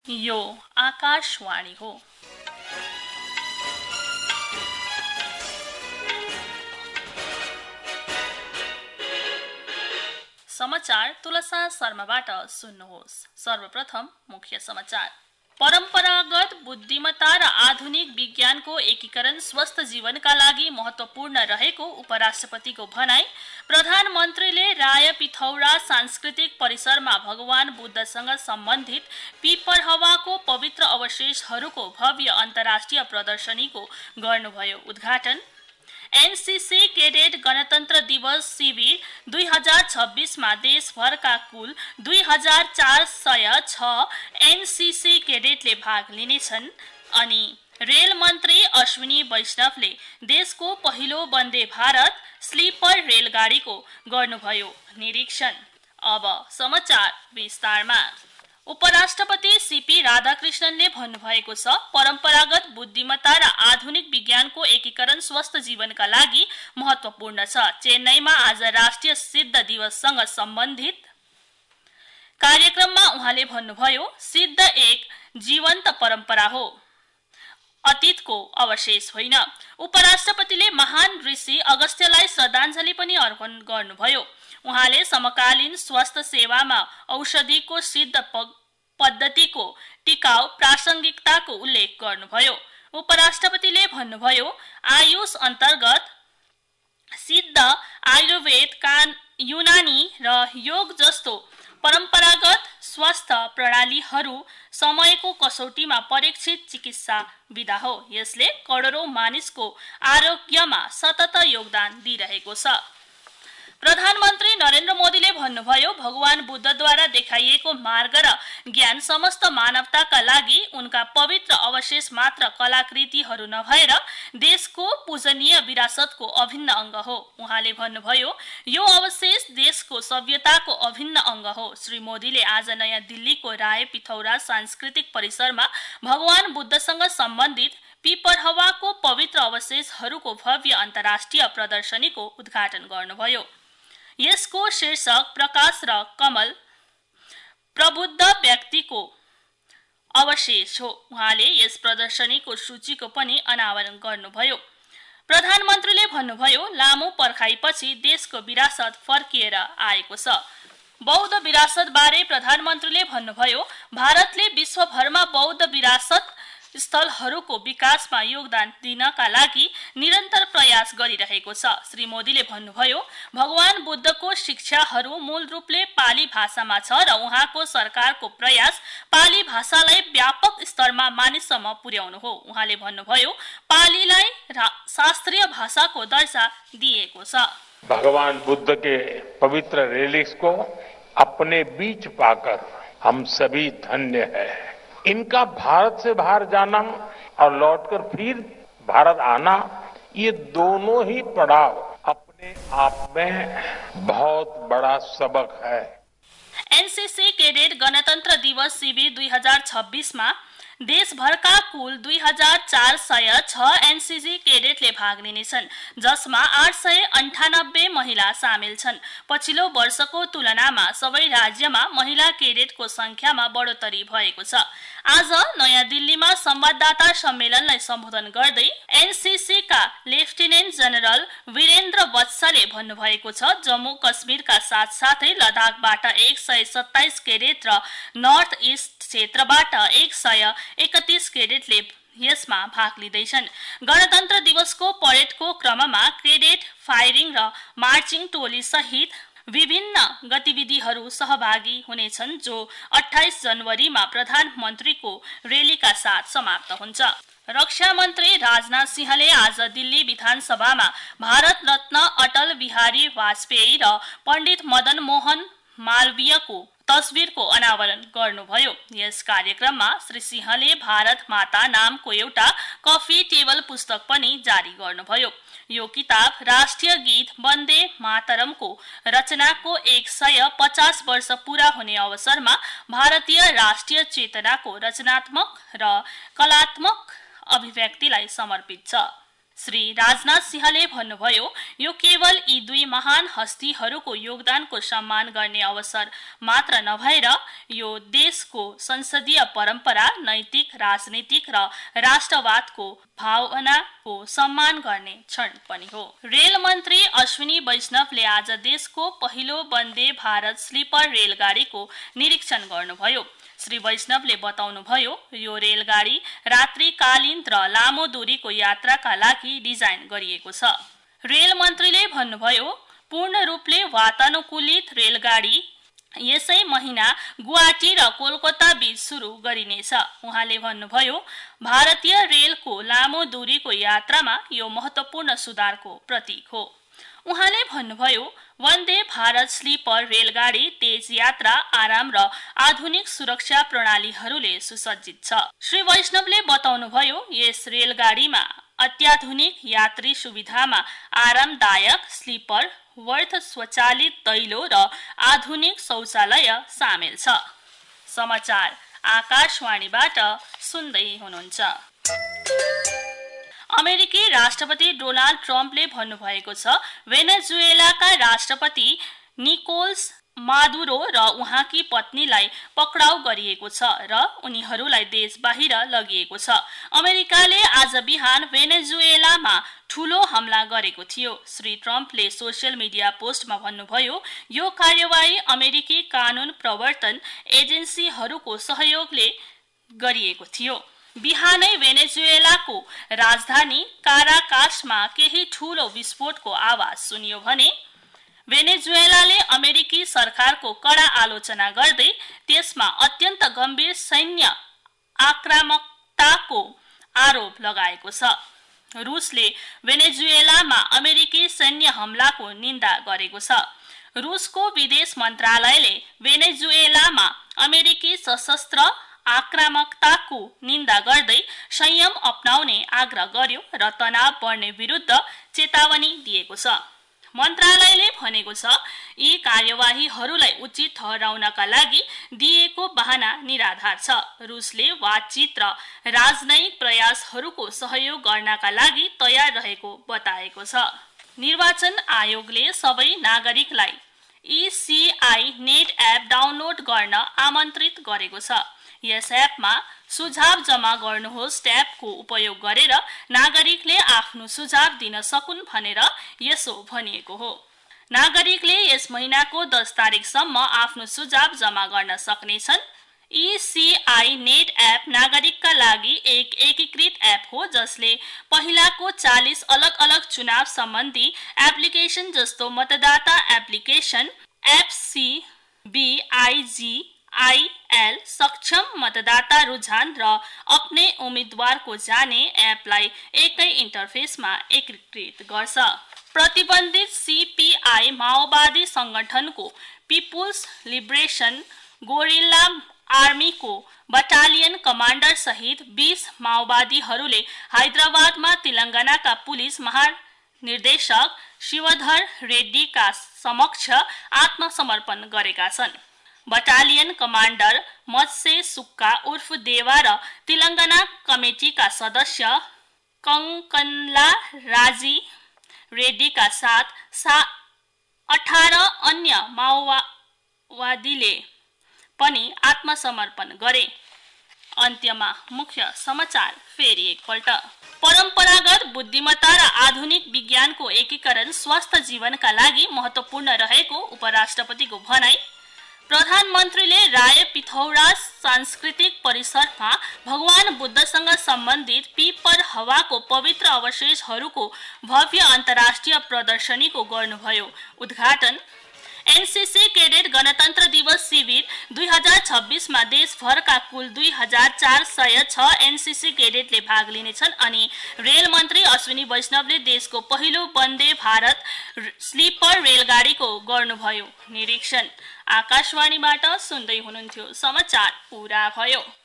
यो आकाशवाणी हो। समाचार तुलसा शर्माबाट सुन्नुहोस्। सर्वप्रथम मुख्य समाचार। परम्परागत बुद्धिमत्ता र आधुनिक विज्ञानको एकीकरण स्वस्थ जीवनका लागि महत्त्वपूर्ण रहेको उपराष्ट्रपतिको भनाई। प्रधानमन्त्रीले राय पिथौरा सांस्कृतिक परिसरमा भगवान बुद्धसँग सम्बन्धित पिपरहवाको पवित्र अवशेषहरूको भव्य अन्तर्राष्ट्रिय प्रदर्शनीको गर्नुभयो उद्घाटन। एनसीसी कैडेट गणतन्त्र दिवस शिविर 2026 मा देशभरका कुल 2406 एनसीसी कैडेटले भाग लिनेछन्। अनि रेल मन्त्री अश्विनी वैष्णवले देशको पहिलो वन्दे भारत स्लिपर रेलगाडीको गर्नुभयो निरीक्षण। अब समाचार विस्तारमा। उपराष्ट्रपति सीपी राधाकृष्णनले भन्नुभएको छ, परम्परागत बुद्धिमत्ता र आधुनिक विज्ञानको एकीकरण स्वस्थ जीवनका लागि महत्त्वपूर्ण छ। चेन्नईमा आज राष्ट्रिय सिद्ध दिवससँग सम्बन्धित कार्यक्रममा उहाँले भन्नुभयो, सिद्ध एक जीवन्त परम्परा हो, अतीतको अवशेष होइन। उपराष्ट्रपतिले महान ऋषि अगस्त्यलाई श्रद्धाञ्जली पनि अर्पण गर्नुभयो। उहाँले समकालीन स्वास्थ्य सेवामा औषधिको सिद्ध पद्धतिको टिकाउ प्रासंगिकताको उल्लेख गर्नुभयो। उपराष्ट्रपतिले भन्नुभयो, आयुष अन्तर्गत सिद्ध आयुर्वेद, युनानी र योग जस्तो परम्परागत स्वास्थ्य प्रणालीहरू समयको कसौटीमा परीक्षित चिकित्सा विधा हो। यसले करोडौं मानिसको आरोग्यमा सतत योगदान दिइरहेको छ। प्रधानमन्त्री नरेन्द्र मोदीले भन्नुभयो, भगवान बुद्धद्वारा देखाइएको मार्ग र ज्ञान समस्त मानवताका लागि उनका पवित्र अवशेष मात्र कलाकृतिहरू नभएर देशको पूजनीय विरासतको अभिन्न अंग हो। उहाँले भन्नुभयो, यो अवशेष देशको सभ्यताको अभिन्न अंग हो। श्री मोदीले आज नयाँ दिल्लीको राय पिथौरा सांस्कृतिक परिसरमा भगवान बुद्धसँग सम्बन्धित पिपरहवाको पवित्र अवशेषहरूको भव्य अन्तर्राष्ट्रिय प्रदर्शनीको उद्घाटन गर्नुभयो। यसको शीर्षक प्रकाश र कमल, प्रबुद्ध व्यक्तिको अवशेष हो। उहाँले यस प्रदर्शनीको सूचीको पनि अनावरण गर्नुभयो। प्रधानमन्त्रीले भन्नुभयो, लामो पर्खाइपछि देशको विरासत फर्किएर आएको छ। बौद्ध विरासत बारे प्रधानमन्त्रीले भन्नुभयो, भारतले विश्वभरमा बौद्ध विरासत स्थलहरूको विकासमा योगदान दिनका लागि निरन्तर प्रयास गरिरहेको छ। श्री मोदीले भन्नुभयो, भगवान बुद्धको शिक्षाहरू मूल रूपले पाली भाषामा छ र उहाँको सरकारको प्रयास पाली भाषालाई व्यापक स्तरमा मानिससम्म पुर्याउनु हो। उहाँले भन्नुभयो, पालीलाई शास्त्रीय भाषाको दर्जा दिएको छ। भगवान बुद्ध के पवित्र रेलिक्स को अपने बीच पाकर हम सभी धन्य हैं। इनका भारत से बाहर जाना और लौटकर फिर भारत आना, ये दोनों ही पड़ाव अपने आप में बहुत बड़ा सबक है। एनसीसी कैडेट गणतन्त्र दिवस शिविर 2026 मा देशभरका कुल 2406 एनसीसी कैडेटले भाग लिनेछन्, जसमा 898 महिला सामेल छन्। पछिल्लो वर्षको तुलनामा सबै राज्यमा महिला कैडेटको संख्यामा बढोत्तरी भएको छ। आज नयाँ दिल्लीमा संवाददाता सम्मेलनलाई सम्बोधन गर्दै एनसीसी का लेफ्टिनेन्ट जनरल वीरेन्द्र वत्सले भन्नुभएको छ, जम्मू कश्मीरका साथसाथै लद्दाखबाट 127 कैडेट र नर्थ इस्ट क्षेत्रबाट 131 कैडेटले यसमा भाग लिँदैछन्। गणतन्त्र दिवसको परेडको क्रममा कैडेट फायरिङ र मार्चिङ टोली सहित विभिन्न गतिविधिहरू सहभागी हुनेछन्, जो 28 जनवरीमा प्रधानमन्त्रीको रैलीका साथ समाप्त हुन्छ। रक्षा मन्त्री राजनाथ सिंहले आज दिल्ली विधानसभामा भारत रत्न अटल बिहारी वाजपेयी र पण्डित मदन मोहन मालवीयको तस्बिरको अनावरण गर्नुभयो। यस कार्यक्रममा श्री सिंहले भारत माता नामको एउटा कफी टेबल पुस्तक पनि जारी गर्नुभयो। यो किताब राष्ट्रिय गीत वन्दे मातरमको रचनाको 150 वर्ष पूरा हुने अवसरमा भारतीय राष्ट्रिय चेतनाको रचनात्मक र कलात्मक अभिव्यक्तिलाई समर्पित छ। श्री राजनाथ सिंहले भन्नुभयो, यो केवल यी दुई महान हस्तीहरूको योगदानको सम्मान गर्ने अवसर मात्र नभएर यो देशको संसदीय परम्परा, नैतिक, राजनीतिक र राष्ट्रवादको भावनाको सम्मान गर्ने क्षण पनि हो। रेल मन्त्री अश्विनी वैष्णवले आज देशको पहिलो वन्दे भारत स्लिपर रेलगाडीको निरीक्षण गर्नुभयो। श्री वैष्णवले बताउनुभयो, यो रेलगाडी रात्रिकालीन र लामो दूरीको यात्राका लागि डिजाइन गरिएको छ। रेल मन्त्रीले भन्नुभयो, पूर्ण रूपले वातानुकूलित रेलगाडी यसै महिना गुवाहाटी र कोलकाता बीच सुरु गरिनेछ। उहाँले भन्नुभयो, भारतीय रेलको लामो दूरीको यात्रामा यो महत्त्वपूर्ण सुधारको प्रतीक हो। उहाँले भन्नुभयो, वन्दे भारत स्लिपर रेलगाडी तेज यात्रा, आराम र आधुनिक सुरक्षा प्रणालीहरूले सुसज्जित छ। श्री वैष्णवले बताउनुभयो, यस रेलगाडीमा अत्याधुनिक यात्री सुविधामा आरामदायक स्लिपर वर्थ, स्वचालित दैलो र आधुनिक शौचालय सामेल छ। समाचार आकाशवाणीबाट सुन्दै हुनुहुन्छ। अमेरिकी राष्ट्रपति डोनाल्ड ट्रम्पले भन्नुभएको छ, भेनेजुएलाका राष्ट्रपति निकोलस मादुरो र उहाँकी पत्नीलाई पक्राउ गरिएको छ र उनीहरूलाई देश बाहिर लगिएको छ। अमेरिकाले आज बिहान भेनेजुएलामा ठूलो हमला गरेको थियो। श्री ट्रम्पले सोशल मिडिया पोस्टमा भन्नुभयो, यो कार्यवाही अमेरिकी कानून प्रवर्तन एजेन्सीहरूको सहयोगले गरिएको थियो। बिहानै भेनेजुएलाको राजधानी काराकासमा केही ठूलो विस्फोटको आवाज सुनियो भने भेनेजुएलाले अमेरिकी सरकारको कडा आलोचना गर्दै त्यसमा अत्यन्त गम्भीर सैन्य आक्रामकताको आरोप लगाएको छ। रुसले भेनेजुएलामा अमेरिकी सैन्य हमलाको निन्दा गरेको छ। रुसको विदेश मन्त्रालयले भेनेजुएलामा अमेरिकी सशस्त्र आक्रामकताको निन्दा गर्दै संयम अपनाउने आग्रह गर्यो र तनाव बढ्ने विरुद्ध चेतावनी दिएको छ। मन्त्रालयले भनेको छ, यी कार्यवाहीहरूलाई उचित ठहराउनका लागि दिएको बहाना निराधार छ। रुसले बातचित र राजनयिक प्रयासहरूको सहयोग गर्नका लागि तयार रहेको बताएको छ। निर्वाचन आयोगले सबै नागरिकलाई ECI नेट एप डाउनलोड गर्न आमन्त्रित गरेको छ। यस एपमा सुझाव जमा गर्नुहोस् ट्याबको उपयोग गरेर नागरिकले आफ्नो सुझाव दिन सकुन् भनेर यसो भनिएको हो। नागरिकले यस महिनाको 10 तारिकसम्म आफ्नो सुझाव जमा गर्न सक्नेछन्। ECI नेट एप नागरिकका लागि एक एकीकृत एप हो जसले पहिलाको 40 अलग-अलग चुनाव सम्बन्धी एप्लिकेसन जस्तो मतदाता एप्लिकेसन, FCBIGIL, सक्षम मतदाता रुझान र अपने उम्मेदवारको जाने एपलाई एकै इन्टरफेसमा एकीकृत गर्छ। प्रतिबन्धित CPI माओवादी संगठनको पिपुल्स लिबरेसन गोरिल्ला आर्मीको बटालियन कमान्डर सहित 20 माओवादीहरूले हैदराबादमा तेलंगानाका पुलिस महानिर्देशक शिवधर रेड्डीका समक्ष आत्मसमर्पण गरेका छन्। बटालियन कमान्डर मत्से सुक्का उर्फ देवा र तेलंगाना कमिटीका सदस्य कंकनला राजी रेड्डीका साथ 18 अन्य माओवादीले पनि आत्मसमर्पण गरे। अन्त्यमा मुख्य समाचार फेरि एकपल्ट। परम्परागत बुद्धिमत्ता र आधुनिक विज्ञानको एकीकरण स्वस्थ जीवनका लागि महत्त्वपूर्ण रहेको उपराष्ट्रपतिको भनाई। प्रधानमन्त्रीले राय पिथौरा सांस्कृतिक परिसरमा भगवान बुद्धसँग सम्बन्धित पीपर हवाको पवित्र अवशेषहरूको भव्य अन्तर्राष्ट्रिय प्रदर्शनीको गर्नुभयो उद्घाटन। एनसीसी कैडेट गणतन्त्र दिवस शिविर 2026 मा देशभरका कुल 2406 एनसीसी कैडेटले भाग लिनेछन् अनि रेल मन्त्री अश्विनी वैष्णवले देशको पहिलो वन्दे भारत स्लिपर रेलगाडीको गर्नुभयो निरीक्षण। आकाशवाणीबाट सुन्दै हुनुहुन्थ्यो समाचार पूरा भयो।